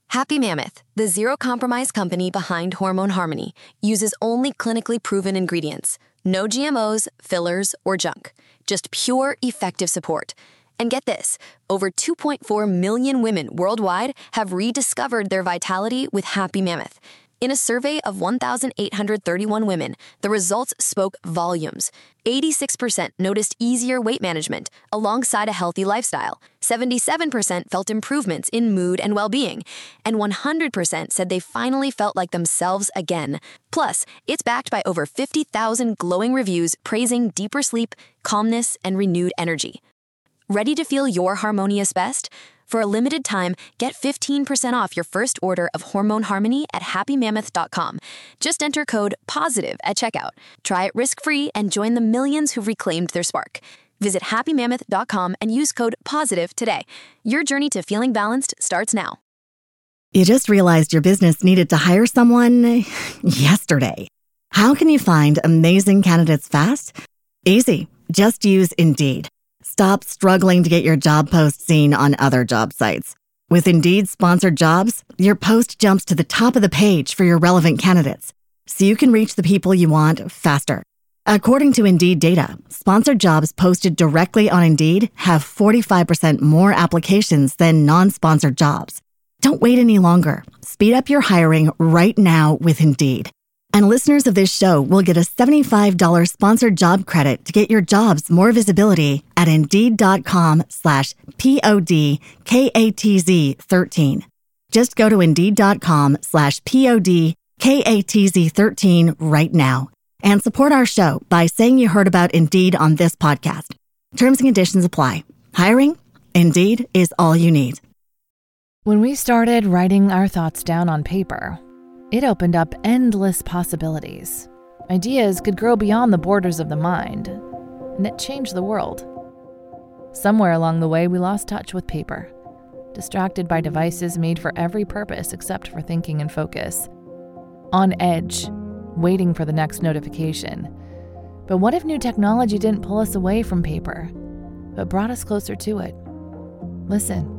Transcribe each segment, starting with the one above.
Happy Mammoth, the zero-compromise company behind Hormone Harmony, uses only clinically proven ingredients. No GMOs, fillers, or junk. Just pure, effective support. And get this, over 2.4 million women worldwide have rediscovered their vitality with Happy Mammoth. In a survey of 1,831 women, the results spoke volumes. 86% noticed easier weight management alongside a healthy lifestyle. 77% felt improvements in mood and well-being. And 100% said they finally felt like themselves again. Plus, it's backed by over 50,000 glowing reviews praising deeper sleep, calmness, and renewed energy. Ready to feel your harmonious best? For a limited time, get 15% off your first order of Hormone Harmony at happymammoth.com. Just enter code POSITIVE at checkout. Try it risk-free and join the millions who've reclaimed their spark. Visit happymammoth.com and use code POSITIVE today. Your journey to feeling balanced starts now. You just realized your business needed to hire someone yesterday. How can you find amazing candidates fast? Easy. Just use Indeed. Stop struggling to get your job post seen on other job sites. With Indeed sponsored jobs, your post jumps to the top of the page for your relevant candidates, so you can reach the people you want faster. According to Indeed data, sponsored jobs posted directly on Indeed have 45% more applications than non-sponsored jobs. Don't wait any longer. Speed up your hiring right now with Indeed. And listeners of this show will get a $75 sponsored job credit to get your jobs more visibility at Indeed.com/PODKATZ13. Just go to Indeed.com/PODKATZ13 right now and support our show by saying you heard about Indeed on this podcast. Terms and conditions apply. Hiring? Indeed is all you need. When we started writing our thoughts down on paper, it opened up endless possibilities. Ideas could grow beyond the borders of the mind, and it changed the world. Somewhere along the way, we lost touch with paper, distracted by devices made for every purpose except for thinking and focus. On edge, waiting for the next notification. But what if new technology didn't pull us away from paper, but brought us closer to it? Listen.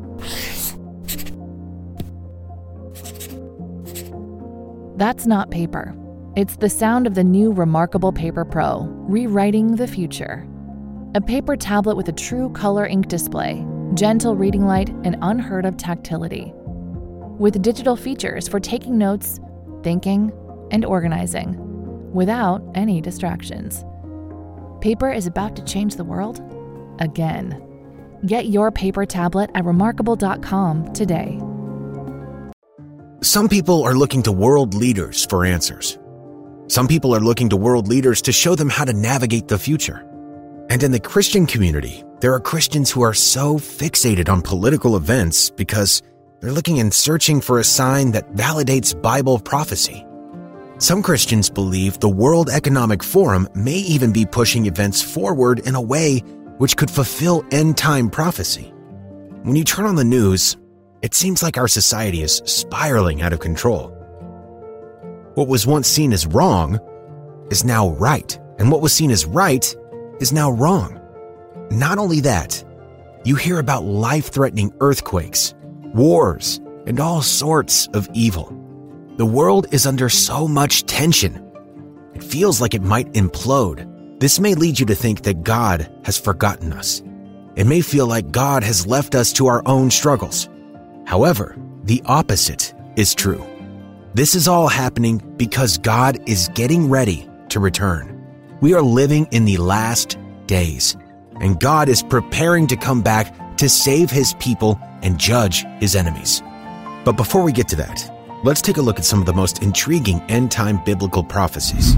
That's not paper. It's the sound of the new Remarkable Paper Pro, rewriting the future. A paper tablet with a true color ink display, gentle reading light, and unheard of tactility. With digital features for taking notes, thinking, and organizing, without any distractions. Paper is about to change the world again. Get your paper tablet at remarkable.com today. Some people are looking to world leaders for answers. Some people are looking to world leaders to show them how to navigate the future. And in the Christian community, there are Christians who are so fixated on political events because they're looking and searching for a sign that validates Bible prophecy. Some Christians believe the World Economic Forum may even be pushing events forward in a way which could fulfill end-time prophecy. When you turn on the news, it seems like our society is spiraling out of control. What was once seen as wrong is now right, and what was seen as right is now wrong. Not only that, you hear about life-threatening earthquakes, wars, and all sorts of evil. The world is under so much tension. It feels like it might implode. This may lead you to think that God has forgotten us. It may feel like God has left us to our own struggles. However, the opposite is true. This is all happening because God is getting ready to return. We are living in the last days, and God is preparing to come back to save his people and judge his enemies. But before we get to that, let's take a look at some of the most intriguing end-time biblical prophecies.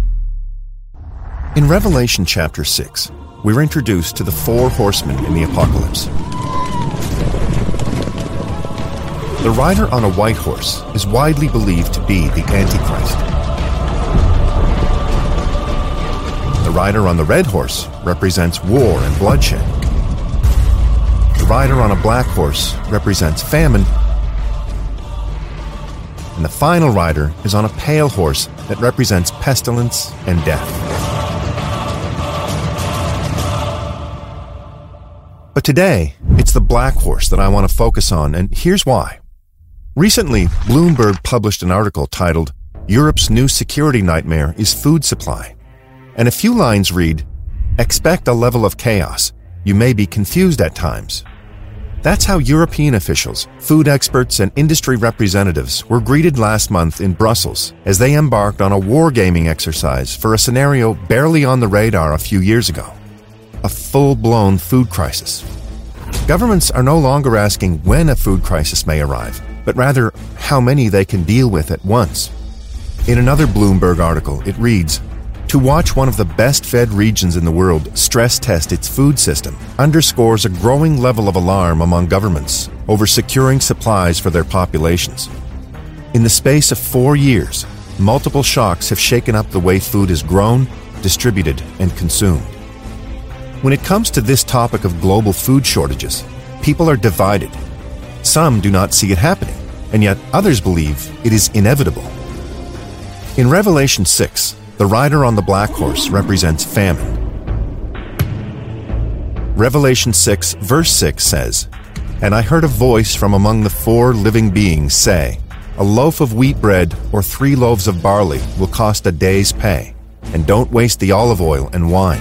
In Revelation chapter 6, we're introduced to the 4 horsemen in the apocalypse. The rider on a white horse is widely believed to be the Antichrist. The rider on the red horse represents war and bloodshed. The rider on a black horse represents famine. And the final rider is on a pale horse that represents pestilence and death. But today, it's the black horse that I want to focus on, and here's why. Recently, Bloomberg published an article titled, "Europe's New Security Nightmare is Food Supply." And a few lines read, "Expect a level of chaos. You may be confused at times." That's how European officials, food experts, and industry representatives were greeted last month in Brussels as they embarked on a wargaming exercise for a scenario barely on the radar a few years ago: a full-blown food crisis. Governments are no longer asking when a food crisis may arrive, but rather how many they can deal with at once. In another Bloomberg article, it reads, "To watch one of the best-fed regions in the world stress test its food system underscores a growing level of alarm among governments over securing supplies for their populations. In the space of 4 years, multiple shocks have shaken up the way food is grown, distributed, and consumed." When it comes to this topic of global food shortages, people are divided. Some do not see it happening, and yet others believe it is inevitable. In Revelation 6, the rider on the black horse represents famine. Revelation 6, verse 6 says, "And I heard a voice from among the 4 living beings say, a loaf of wheat bread or 3 loaves of barley will cost a day's pay, and don't waste the olive oil and wine."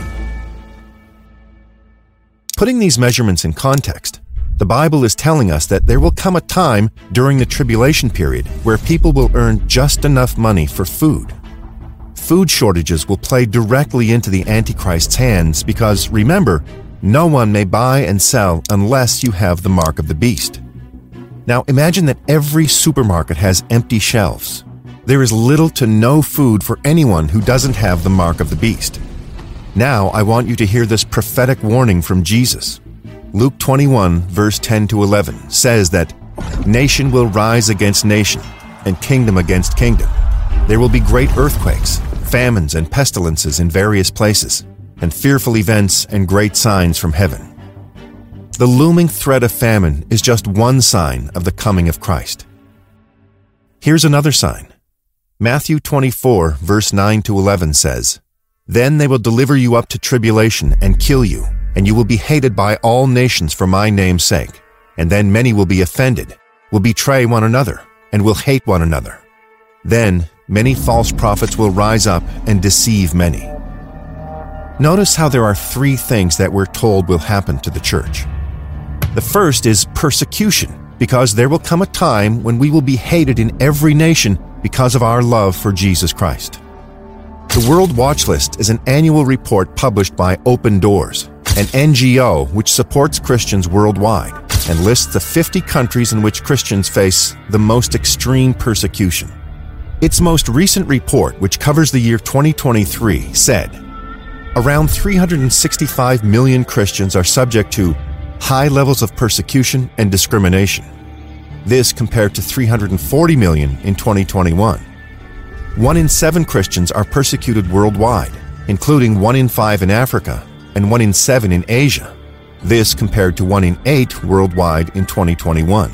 Putting these measurements in context, the Bible is telling us that there will come a time during the tribulation period where people will earn just enough money for food. Food shortages will play directly into the Antichrist's hands because, remember, no one may buy and sell unless you have the mark of the beast. Now imagine that every supermarket has empty shelves. There is little to no food for anyone who doesn't have the mark of the beast. Now I want you to hear this prophetic warning from Jesus. Luke 21, verse 10 to 11 says that nation will rise against nation and kingdom against kingdom. There will be great earthquakes, famines, and pestilences in various places, and fearful events and great signs from heaven. The looming threat of famine is just one sign of the coming of Christ. Here's another sign. Matthew 24, verse 9 to 11 says, "Then they will deliver you up to tribulation and kill you, and you will be hated by all nations for my name's sake. And then many will be offended, will betray one another, and will hate one another. Then many false prophets will rise up and deceive many." Notice how there are 3 things that we're told will happen to the church. The first is persecution, because there will come a time when we will be hated in every nation because of our love for Jesus Christ. The World Watch List is an annual report published by Open Doors, an NGO which supports Christians worldwide and lists the 50 countries in which Christians face the most extreme persecution. Its most recent report, which covers the year 2023, said, around 365 million Christians are subject to high levels of persecution and discrimination. This compared to 340 million in 2021. 1 in 7 Christians are persecuted worldwide, including 1 in 5 in Africa and 1 in 7 in Asia. This compared to 1 in 8 worldwide in 2021.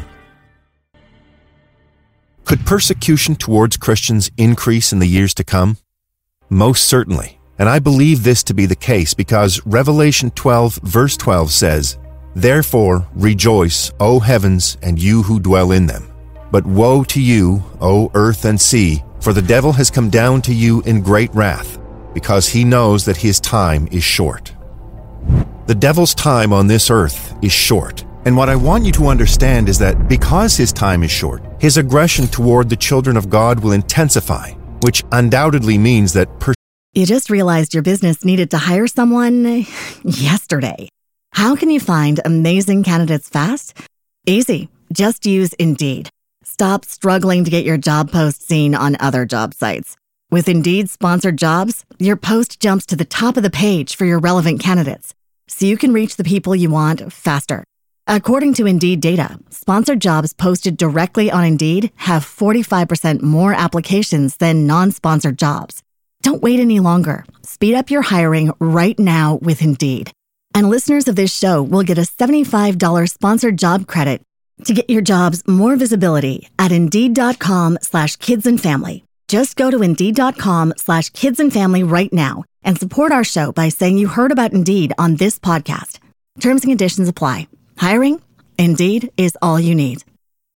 Could persecution towards Christians increase in the years to come? Most certainly, and I believe this to be the case because Revelation 12 verse 12 says, "Therefore rejoice, O heavens, and you who dwell in them. But woe to you, O earth and sea, for the devil has come down to you in great wrath, because he knows that his time is short." The devil's time on this earth is short. And what I want you to understand is that because his time is short, his aggression toward the children of God will intensify, which undoubtedly means that You just realized your business needed to hire someone yesterday. How can you find amazing candidates fast? Easy. Just use Indeed. Stop struggling to get your job post seen on other job sites. With Indeed sponsored jobs, your post jumps to the top of the page for your relevant candidates, so you can reach the people you want faster. According to Indeed data, sponsored jobs posted directly on Indeed have 45% more applications than non-sponsored jobs. Don't wait any longer. Speed up your hiring right now with Indeed. And listeners of this show will get a $75 sponsored job credit to get your jobs more visibility at Indeed.com/kidsandfamily. Just go to Indeed.com/kidsandfamily right now and support our show by saying you heard about Indeed on this podcast. Terms and conditions apply. Hiring? Indeed is all you need.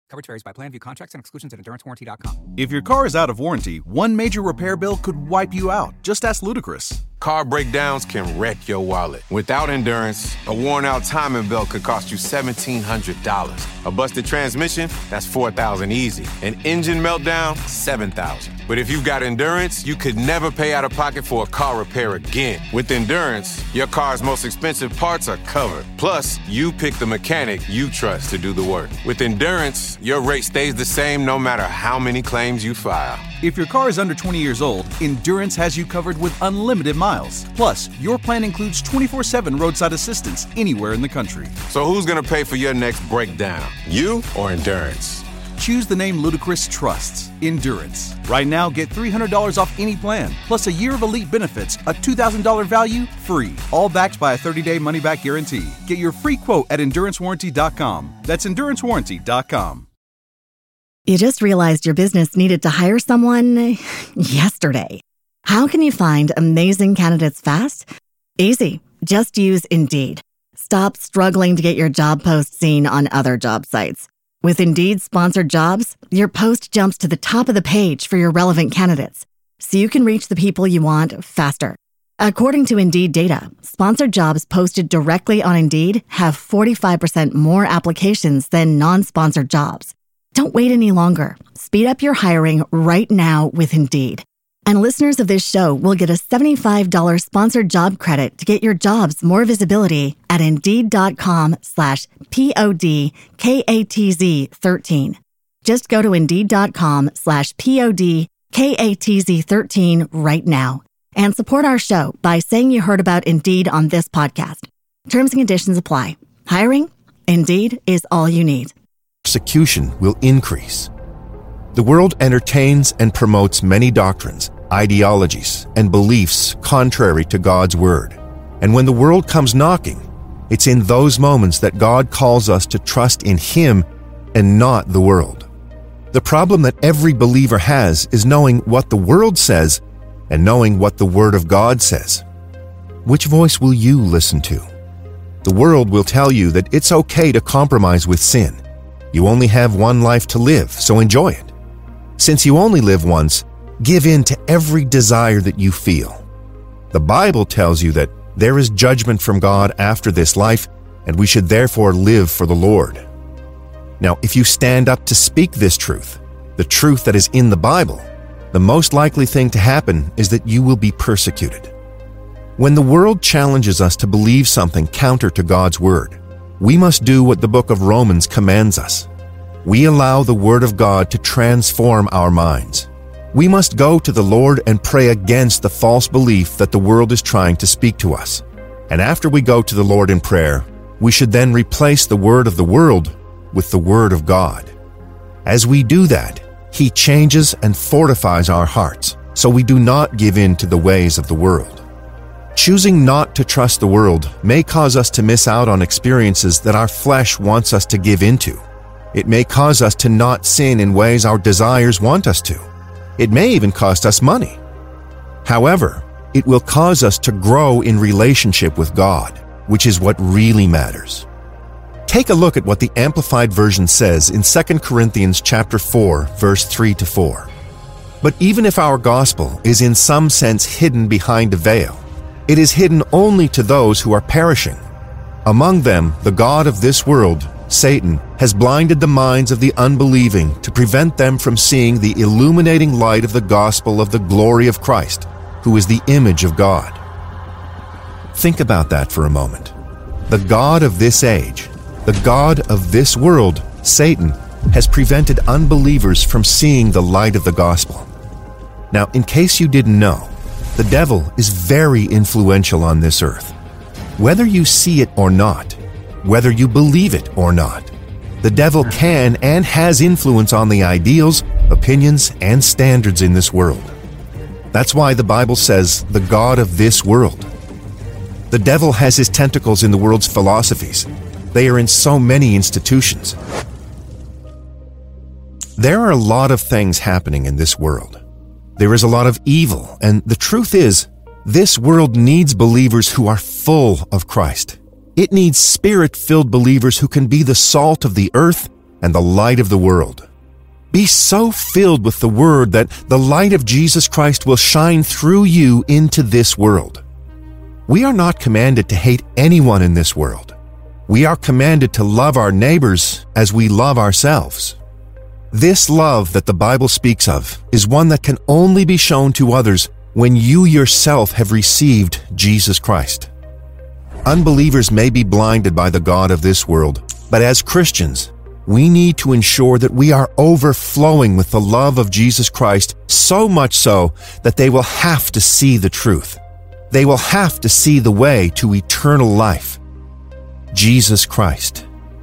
Coverage varies by plan. View contracts and exclusions at EnduranceWarranty.com. If your car is out of warranty, one major repair bill could wipe you out. Just ask Ludacris. Car breakdowns can wreck your wallet. Without Endurance, a worn-out timing belt could cost you $1,700. A busted transmission, that's $4,000 easy. An engine meltdown, $7,000. But if you've got Endurance, you could never pay out of pocket for a car repair again. With Endurance, your car's most expensive parts are covered. Plus, you pick the mechanic you trust to do the work. With Endurance, your rate stays the same no matter how many claims you file. If your car is under 20 years old, Endurance has you covered with unlimited miles. Plus, your plan includes 24/7 roadside assistance anywhere in the country. So who's gonna pay for your next breakdown? You or Endurance? Choose the name Ludacris trusts, Endurance. Right now, get $300 off any plan, plus a year of elite benefits, a $2,000 value, free. All backed by a 30-day money-back guarantee. Get your free quote at EnduranceWarranty.com. That's EnduranceWarranty.com. You just realized your business needed to hire someone yesterday. How can you find amazing candidates fast? Easy. Just use Indeed. Stop struggling to get your job post seen on other job sites. With Indeed sponsored jobs, your post jumps to the top of the page for your relevant candidates, so you can reach the people you want faster. According to Indeed data, sponsored jobs posted directly on Indeed have 45% more applications than non-sponsored jobs. Don't wait any longer. Speed up your hiring right now with Indeed. And listeners of this show will get a $75 sponsored job credit to get your jobs more visibility at Indeed.com/PODKATZ13. Just go to Indeed.com/PODKATZ13 right now and support our show by saying you heard about Indeed on this podcast. Terms and conditions apply. Hiring? Indeed is all you need. Persecution will increase. The world entertains and promotes many doctrines, ideologies, and beliefs contrary to God's word. And when the world comes knocking, it's in those moments that God calls us to trust in Him and not the world. The problem that every believer has is knowing what the world says and knowing what the Word of God says. Which voice will you listen to? The world will tell you that it's okay to compromise with sin. You only have one life to live, so enjoy it. Since you only live once, give in to every desire that you feel. The Bible tells you that there is judgment from God after this life, and we should therefore live for the Lord. Now, if you stand up to speak this truth, the truth that is in the Bible, the most likely thing to happen is that you will be persecuted. When the world challenges us to believe something counter to God's word, we must do what the book of Romans commands us. We allow the Word of God to transform our minds. We must go to the Lord and pray against the false belief that the world is trying to speak to us. And after we go to the Lord in prayer, we should then replace the word of the world with the Word of God. As we do that, He changes and fortifies our hearts, so we do not give in to the ways of the world. Choosing not to trust the world may cause us to miss out on experiences that our flesh wants us to give into. It may cause us to not sin in ways our desires want us to. It may even cost us money. However, it will cause us to grow in relationship with God, which is what really matters. Take a look at what the Amplified Version says in 2 Corinthians chapter 4, verse 3-4. But even if our gospel is in some sense hidden behind a veil, it is hidden only to those who are perishing. Among them, the god of this world, Satan, has blinded the minds of the unbelieving to prevent them from seeing the illuminating light of the gospel of the glory of Christ, who is the image of God. Think about that for a moment. The god of this age, the god of this world, Satan, has prevented unbelievers from seeing the light of the gospel. Now, in case you didn't know, the devil is very influential on this earth. Whether you see it or not, whether you believe it or not, the devil can and has influence on the ideals, opinions, and standards in this world. That's why the Bible says, the god of this world. The devil has his tentacles in the world's philosophies. They are in so many institutions. There are a lot of things happening in this world. There is a lot of evil, and the truth is, this world needs believers who are full of Christ. It needs Spirit-filled believers who can be the salt of the earth and the light of the world. Be so filled with the Word that the light of Jesus Christ will shine through you into this world. We are not commanded to hate anyone in this world. We are commanded to love our neighbors as we love ourselves. This love that the Bible speaks of is one that can only be shown to others when you yourself have received Jesus Christ. Unbelievers may be blinded by the God of this world, but as Christians, we need to ensure that we are overflowing with the love of Jesus Christ, so much so that they will have to see the truth. They will have to see the way to eternal life. Jesus Christ.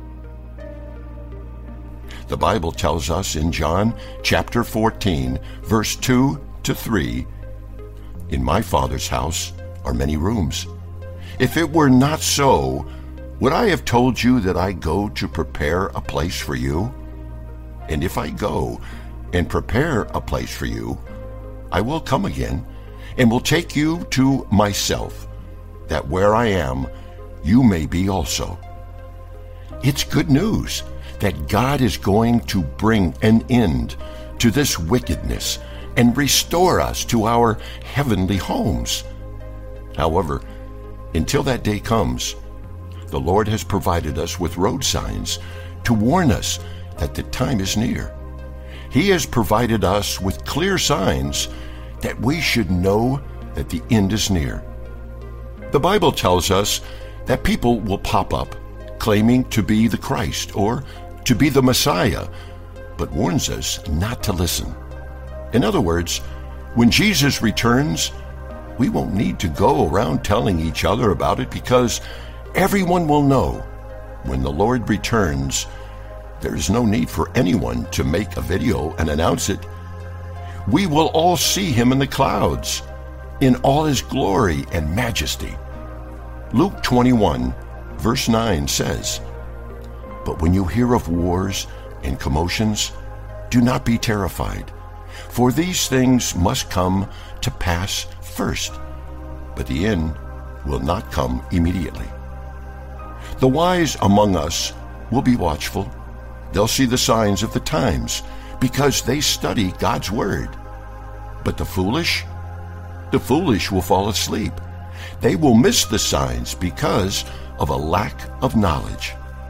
The Bible tells us in John chapter 14, verse 2 to 3, "In my Father's house are many rooms. If it were not so, would I have told you that I go to prepare a place for you? And if I go and prepare a place for you, I will come again and will take you to myself, that where I am, you may be also." It's good news that God is going to bring an end to this wickedness and restore us to our heavenly homes. However, until that day comes, the Lord has provided us with road signs to warn us that the time is near. He has provided us with clear signs that we should know that the end is near. The Bible tells us that people will pop up claiming to be the Christ or to be the Messiah, but warns us not to listen. In other words, when Jesus returns, we won't need to go around telling each other about it because everyone will know when the Lord returns. There is no need for anyone to make a video and announce it. We will all see him in the clouds, in all his glory and majesty. Luke 21, verse 9 says, "But when you hear of wars and commotions, do not be terrified, for these things must come to pass first, but the end will not come immediately." The wise among us will be watchful. They'll see the signs of the times because they study God's word. But the foolish will fall asleep. They will miss the signs because of a lack of knowledge.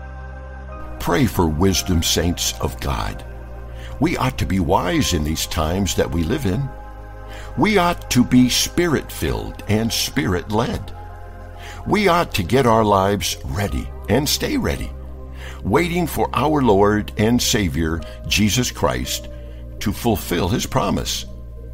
Pray for wisdom, saints of God. We ought to be wise in these times that we live in. We ought to be Spirit-filled and Spirit-led. We ought to get our lives ready and stay ready, waiting for our Lord and Savior, Jesus Christ, to fulfill his promise.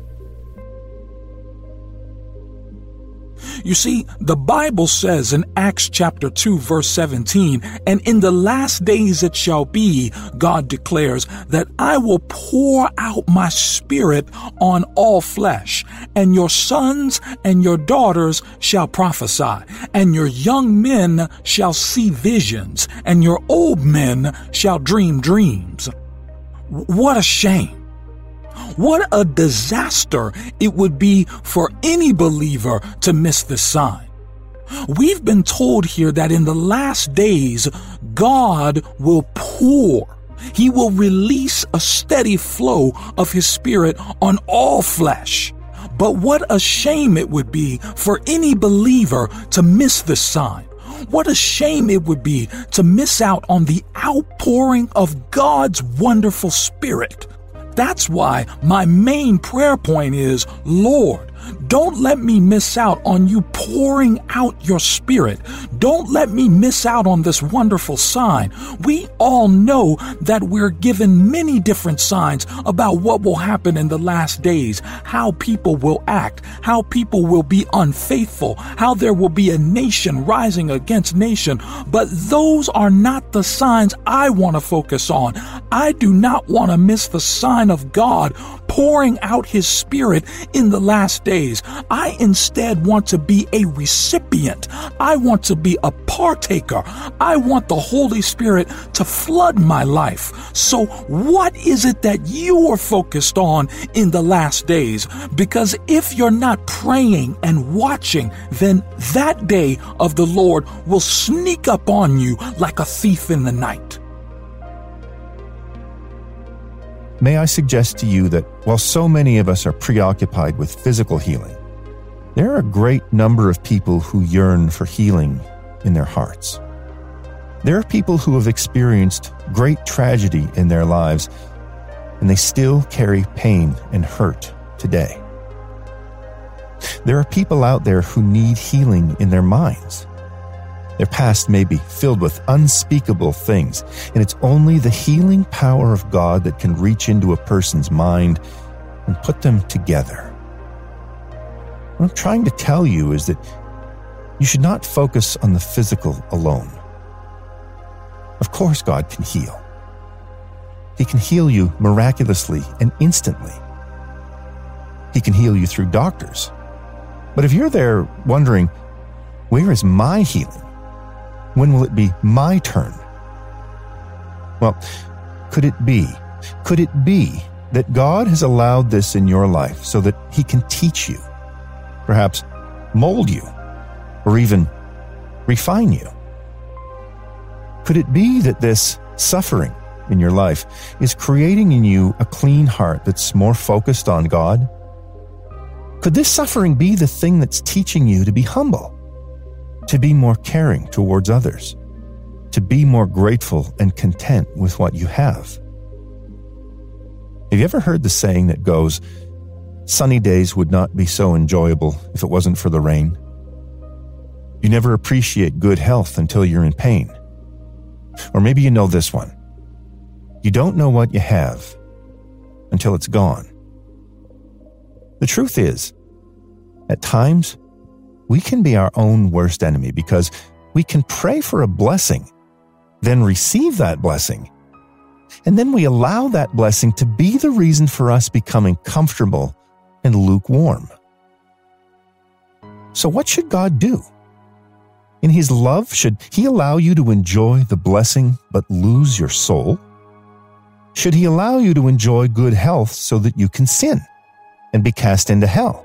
You see, the Bible says in Acts chapter 2, verse 17, "And in the last days it shall be, God declares, that I will pour out my Spirit on all flesh, and your sons and your daughters shall prophesy, and your young men shall see visions, and your old men shall dream dreams." What a shame. What a disaster it would be for any believer to miss this sign. We've been told here that in the last days, God will pour. He will release a steady flow of his Spirit on all flesh. But what a shame it would be for any believer to miss this sign. What a shame it would be to miss out on the outpouring of God's wonderful Spirit. That's why my main prayer point is, Lord, don't let me miss out on you pouring out your Spirit. Don't let me miss out on this wonderful sign. We all know that we're given many different signs about what will happen in the last days, how people will act, how people will be unfaithful, how there will be a nation rising against nation. But those are not the signs I want to focus on. I do not want to miss the sign of God pouring out his Spirit in the last days. I instead want to be a recipient. I want to be a partaker. I want the Holy Spirit to flood my life. So what is it that you are focused on in the last days? Because if you're not praying and watching, then that day of the Lord will sneak up on you like a thief in the night. may I suggest to you that while so many of us are preoccupied with physical healing, there are a great number of people who yearn for healing in their hearts. There are people who have experienced great tragedy in their lives, and they still carry pain and hurt today. There are people out there who need healing in their minds. Their past may be filled with unspeakable things, and it's only the healing power of God that can reach into a person's mind and put them together. What I'm trying to tell you is that you should not focus on the physical alone. Of course, God can heal. He can heal you miraculously and instantly. He can heal you through doctors. But if you're there wondering, where is my healing? When will it be my turn? Well, could it be that God has allowed this in your life so that He can teach you, perhaps mold you, or even refine you? Could it be that this suffering in your life is creating in you a clean heart that's more focused on God? Could this suffering be the thing that's teaching you to be humble, to be more caring towards others, to be more grateful and content with what you have? Have you ever heard the saying that goes, sunny days would not be so enjoyable if it wasn't for the rain? You never appreciate good health until you're in pain. Or maybe you know this one. You don't know what you have until it's gone. The truth is, at times, we can be our own worst enemy because we can pray for a blessing, then receive that blessing, and then we allow that blessing to be the reason for us becoming comfortable and lukewarm. So what should God do? In His love, should He allow you to enjoy the blessing but lose your soul? Should He allow you to enjoy good health so that you can sin and be cast into hell?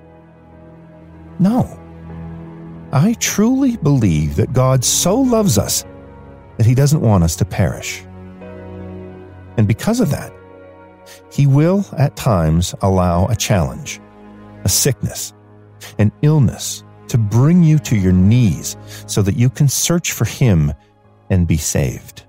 No. I truly believe that God so loves us that He doesn't want us to perish. And because of that, He will at times allow a challenge, a sickness, an illness to bring you to your knees so that you can search for Him and be saved.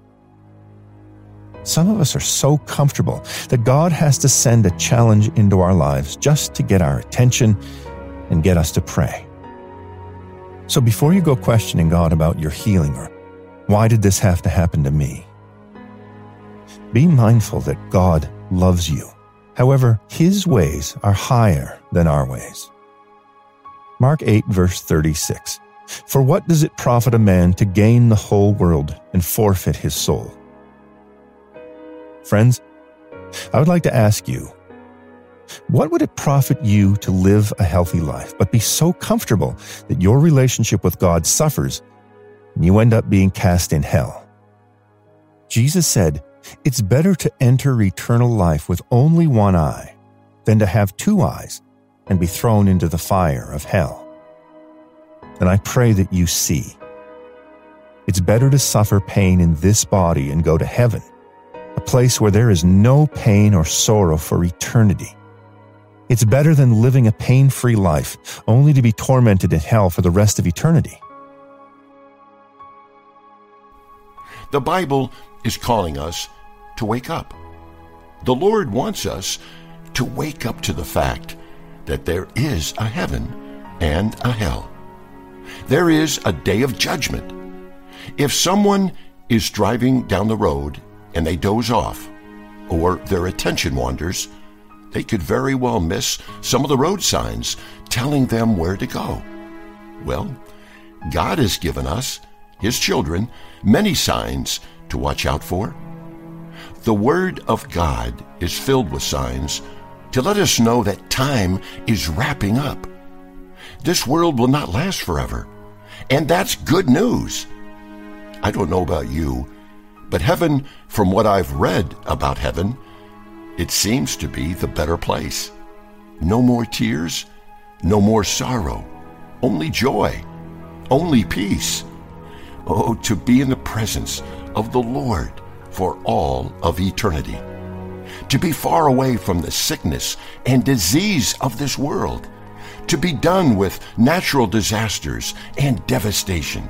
Some of us are so comfortable that God has to send a challenge into our lives just to get our attention and get us to pray. So before you go questioning God about your healing or why did this have to happen to me, be mindful that God loves you. However, His ways are higher than our ways. Mark 8, verse 36. For what does it profit a man to gain the whole world and forfeit his soul? Friends, I would like to ask you, what would it profit you to live a healthy life, but be so comfortable that your relationship with God suffers and you end up being cast in hell? Jesus said, it's better to enter eternal life with only one eye than to have two eyes and be thrown into the fire of hell. And I pray that you see. It's better to suffer pain in this body and go to heaven, a place where there is no pain or sorrow for eternity. It's better than living a pain-free life, only to be tormented in hell for the rest of eternity. The Bible is calling us to wake up. The Lord wants us to wake up to the fact that there is a heaven and a hell. There is a day of judgment. If someone is driving down the road and they doze off, or their attention wanders, they could very well miss some of the road signs telling them where to go. Well, God has given us, His children, many signs to watch out for. The Word of God is filled with signs to let us know that time is wrapping up. This world will not last forever, and that's good news. I don't know about you, but heaven, from what I've read about heaven, it seems to be the better place. No more tears, no more sorrow, only joy, only peace. Oh, to be in the presence of the Lord for all of eternity. to be far away from the sickness and disease of this world, to be done with natural disasters and devastation.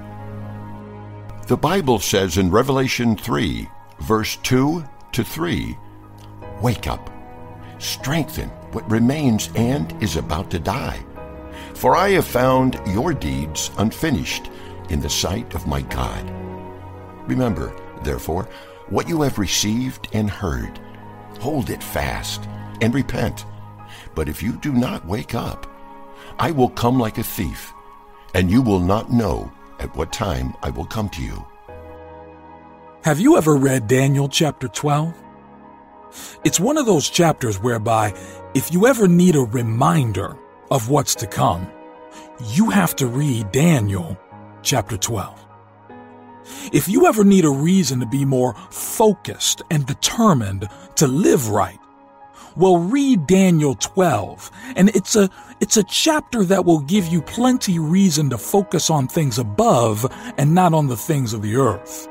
The Bible says in Revelation 3, verse 2 to 3, "Wake up, strengthen what remains and is about to die. For I have found your deeds unfinished in the sight of my God. Remember, therefore, what you have received and heard. Hold it fast and repent. But if you do not wake up, I will come like a thief, and you will not know at what time I will come to you." Have you ever read Daniel chapter 12? It's one of those chapters whereby if you ever need a reminder of what's to come, you have to read Daniel chapter 12. If you ever need a reason to be more focused and determined to live right, well, read Daniel 12, and it's a chapter that will give you plenty reason to focus on things above and not on the things of the earth.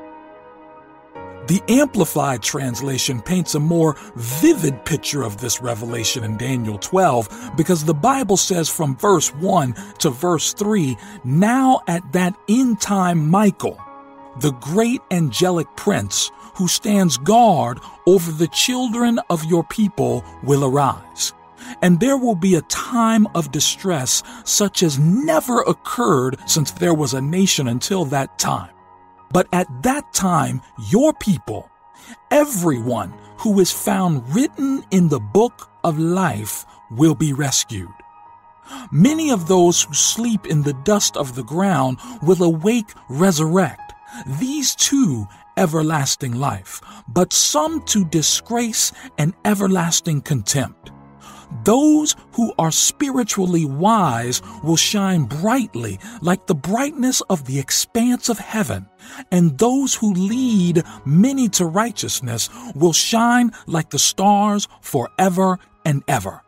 The Amplified translation paints a more vivid picture of this revelation in Daniel 12 because the Bible says from verse 1 to verse 3, "Now at that end time Michael, the great angelic prince who stands guard over the children of your people, will arise. And there will be a time of distress such as never occurred since there was a nation until that time. But at that time, your people, everyone who is found written in the book of life, will be rescued. Many of those who sleep in the dust of the ground will awake, resurrect, these too everlasting life, but some to disgrace and everlasting contempt. Those who are spiritually wise will shine brightly like the brightness of the expanse of heaven, and those who lead many to righteousness will shine like the stars forever and ever."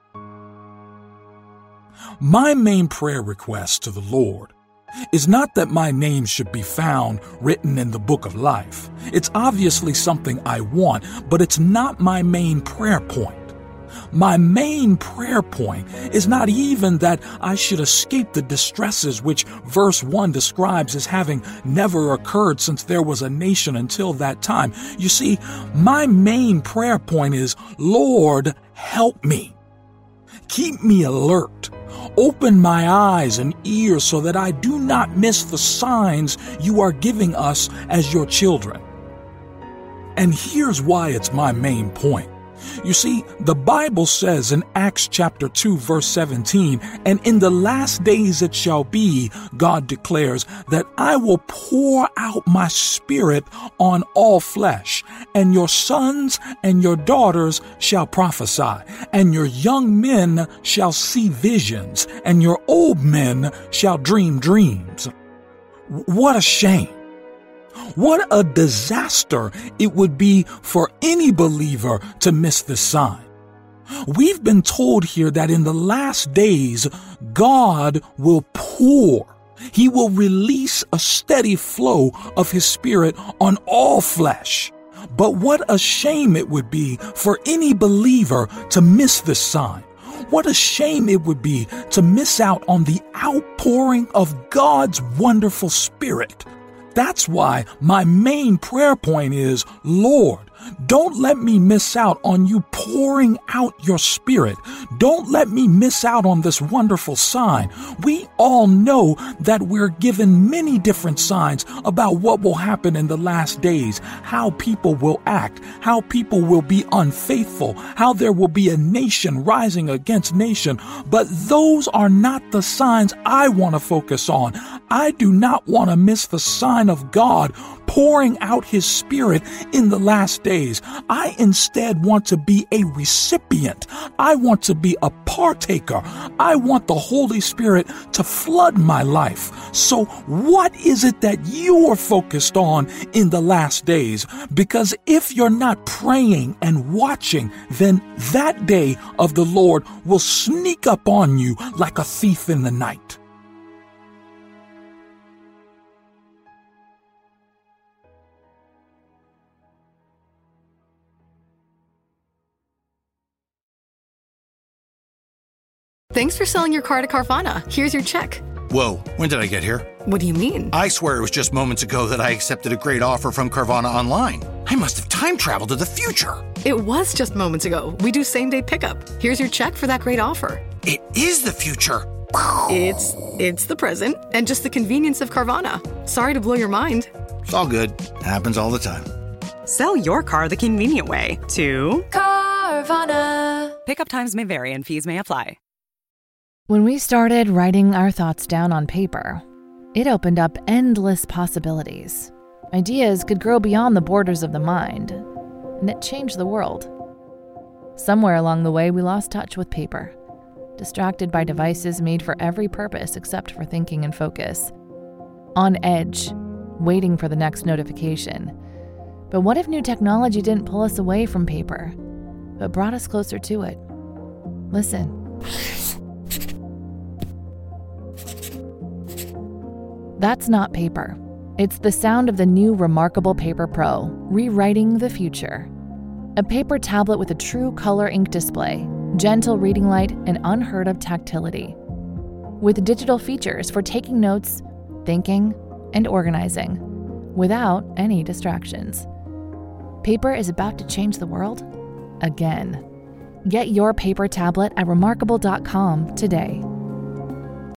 My main prayer request to the Lord is not that my name should be found written in the book of life. It's obviously something I want, but it's not my main prayer point. My main prayer point is not even that I should escape the distresses which verse 1 describes as having never occurred since there was a nation until that time. You see, my main prayer point is, Lord, help me. Keep me alert. Open my eyes and ears so that I do not miss the signs you are giving us as your children. And here's why it's my main point. You see, the Bible says in Acts chapter 2, verse 17, "And in the last days it shall be, God declares, that I will pour out my spirit on all flesh, and your sons and your daughters shall prophesy, and your young men shall see visions, and your old men shall dream dreams." What a shame. What a disaster it would be for any believer to miss this sign. We've been told here that in the last days, God will pour. He will release a steady flow of His Spirit on all flesh. But what a shame it would be for any believer to miss this sign. What a shame it would be to miss out on the outpouring of God's wonderful Spirit. That's why my main prayer point is, Lord, don't let me miss out on you pouring out your Spirit. Don't let me miss out on this wonderful sign. We all know that we're given many different signs about what will happen in the last days, how people will act, how people will be unfaithful, how there will be a nation rising against nation. But those are not the signs I want to focus on. I do not want to miss the sign of God pouring out His Spirit in the last days. I instead want to be a recipient. I want to be a partaker. I want the Holy Spirit to flood my life. So what is it that you are focused on in the last days? Because if you're not praying and watching, then that day of the Lord will sneak up on you like a thief in the night. Thanks for selling your car to Carvana. Here's your check. Whoa, when did I get here? What do you mean? I swear it was just moments ago that I accepted a great offer from Carvana online. I must have time traveled to the future. It was just moments ago. We do same-day pickup. Here's your check for that great offer. It is the future. It's the present and just the convenience of Carvana. Sorry to blow your mind. It's all good. Happens all the time. Sell your car the convenient way to Carvana. Pickup times may vary and fees may apply. When we started writing our thoughts down on paper, it opened up endless possibilities. Ideas could grow beyond the borders of the mind, and it changed the world. Somewhere along the way, we lost touch with paper, distracted by devices made for every purpose except for thinking and focus. On edge, waiting for the next notification. But what if new technology didn't pull us away from paper, but brought us closer to it? Listen. That's not paper. It's the sound of the new Remarkable Paper Pro, rewriting the future. A paper tablet with a true color ink display, gentle reading light, and unheard of tactility. With digital features for taking notes, thinking, and organizing, without any distractions. Paper is about to change the world again. Get your paper tablet at remarkable.com today.